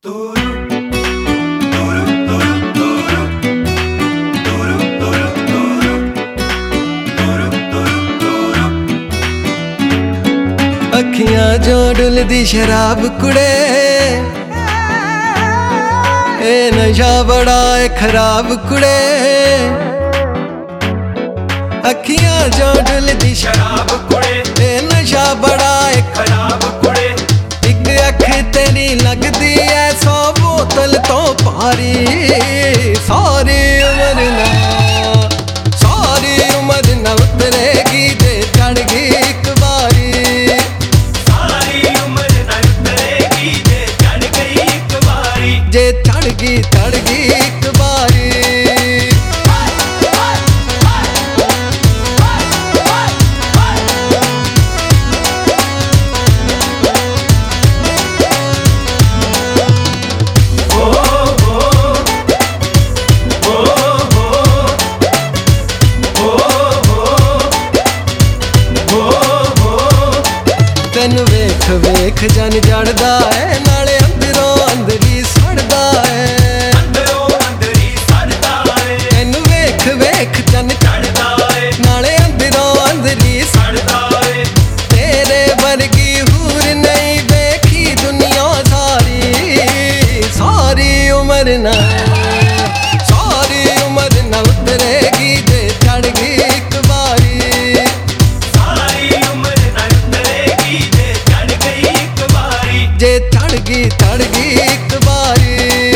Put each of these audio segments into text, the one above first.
अखियां जो डुलदी शराब कुड़े, ए नशा बड़ा है खराब कुड़े। अखियां जो डुलदी शराब कुड़े, ए नशा बड़ा है खराब कुड़े। एक अख तेरी लगदी है 100 बोतल तो भारी। सारी उम्र ना उतरेगी जे चढ़ गई एक बारी। जे चढ़ गई एक बारी। तेन वेख वेख जन जड़दा है, नाले अंदरों अंदरी सड़दा है। तेन वेख वेख जन चढ़दा है, नाले अंदरों अंदरी सड़दा है। तेरे वर्गी हूर नहीं देखी दुनिया सारी। सारी उम्र ना उतरेगी जे चढ़ गई एक बारी। जे चढ़ गई एक बारी।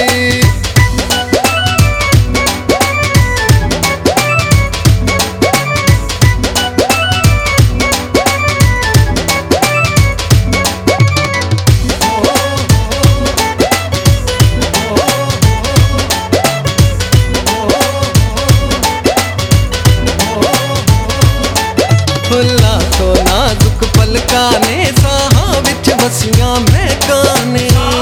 फुल्ला तो नाजुक पलका ने, साहां विच वसियां महकां ने।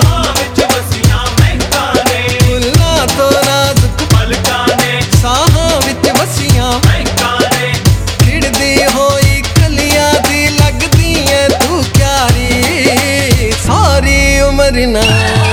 फुल्ला तो नाजुक पलका ने, साहां विच वसियां महकां ने। खिड़दी होई कलियां दी लगदी है तू क्यारी। सारी उम्र ना